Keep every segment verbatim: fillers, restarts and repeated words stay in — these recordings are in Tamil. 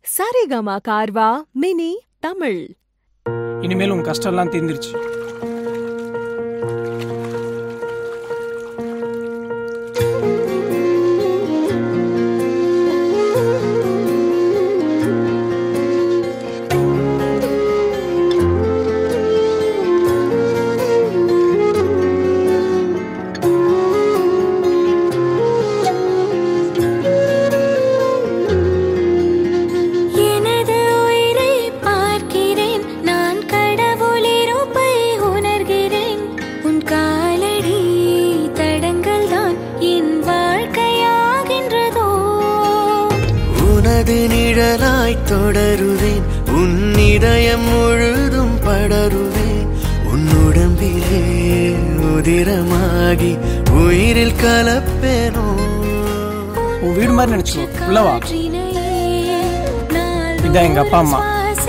சரிகமா கார்வா மினி தமிழ். இனிமேல் உன் கஷ்டம் எல்லாம் தீர்ந்துருச்சு. நிழலாய் தொடருவேன், உன் இதயம் முழுதும் படருவேன், உன் உடம்பிலே உதிரமாகி உயிரில் கலப்பேனோ. உன் வீடு மாதிரி நினைச்சுக்கோ, உள்ளவா. இதான் எங்க அப்பா அம்மா.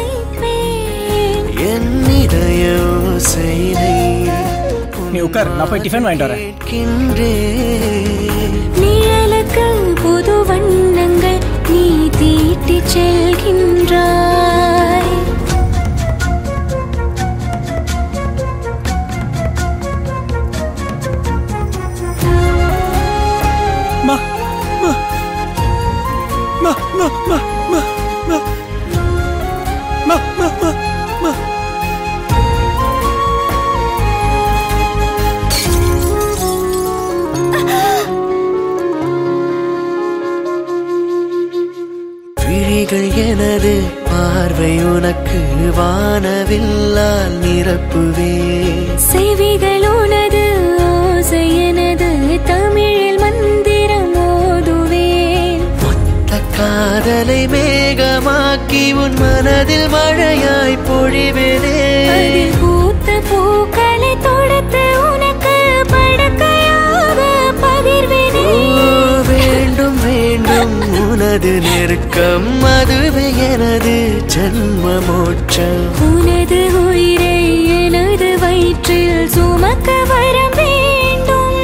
என் இதய ஓசையினை நீ உட்கார், நான் போய் டிஃபன் வாங்கிட்டு வரேன். நிழலுக்கு புது வண்ணங்கள் நீ தீட்டி செல்கின்றாய். மா மா மா மா மா மா மா மா மா மா. விழிகள் எனது பார்வை உனக்கு வானவில்லால் நிரப்புவே. செவிகள் உனது ஓசை எனது தமிழில் மந்திரம் ஓதுவேன். மொத்த காதலை மேகமாக்கி உன் மனதில் மழையாய் பொழிவேனே. அதில் பூத்த பூக்களை தொடுத்து உனக்கு படுக்கையாக பகிர்வேனே. வேண்டும் வேண்டும் உனது நெருக்கம், அதுவே எனது ஜன்ம மோட்சம். உனது உயிரை எனது வயிற்றில் சுமக்க வரம் வேண்டும்.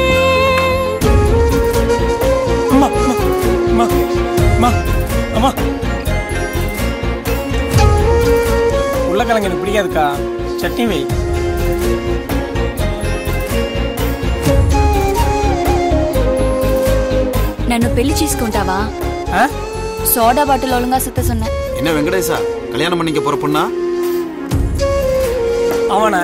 அம்மா அம்மா அம்மா அம்மா, உருளைக்கிழங்கு எனக்கு பிடிக்காதுக்கா, சட்னி வை. నన్ను పెళ్లి చేసుకుంటావా? సోడా బాటిల్ ఒழுங்கா சுத்த சொன்னேன். என்ன வெங்கடேசா, கல்யாணம் பண்ணிக்க போற பொண்ணா? அவனா?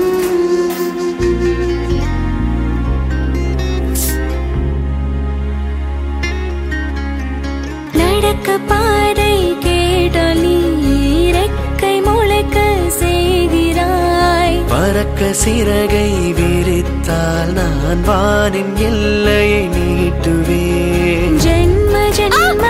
நடக்க பாதை கேட்டால் நீ இறக்கை முளைக்க செய்கிறாய். பறக்க சிறகை விரித்தால் நான் வானின் எல்லையை நீட்டுவேன். ஜென்ம ஜென்ம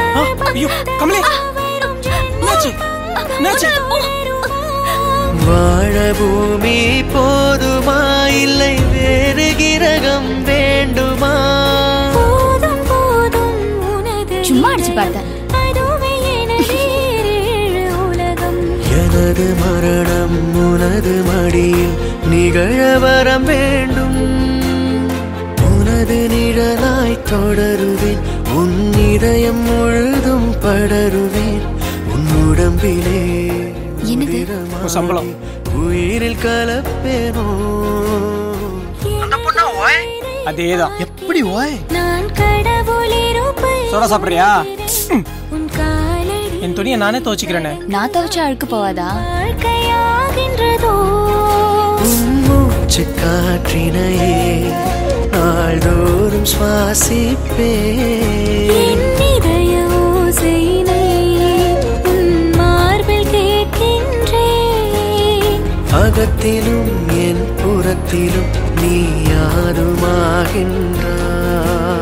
வாழ பூமி போதுமா, இல்லை வேறு கிரகம் வேண்டுமா? போதும் போதும் உனது சும்மா அடிச்சு பார்த்தேன். அதுவே எனது உலகம். எனது மரணம் உனது மடியில் நிகழ வரம் வேண்டும். உனது நிழலாய் தொடருவேன், உன் இதயம் முழுதும் படருவேன், உன் உடம்பிலே சம்பளம் உயிரில் கலப்பேனோ. அதேதான். எப்படி ஓய்? நான் கடவுளிருப்பை சோடா சாப்பிடுறியா? உன் காலடி என் துணியை நானே துவச்சிக்கிறேனே. நான் துவைச்சா அழுக்கு போவாதா? வாழ்க்கையாகின்றதோ. உன் மூச்சு காற்றினையே நாள்தோறும் சுவாசிப்பே. என் இதய ஓசையினை உன் மார்பில் கேட்கின்றேன். அகத்திலும் என் புறத்திலும் நீ யாருமாகின்றாய்.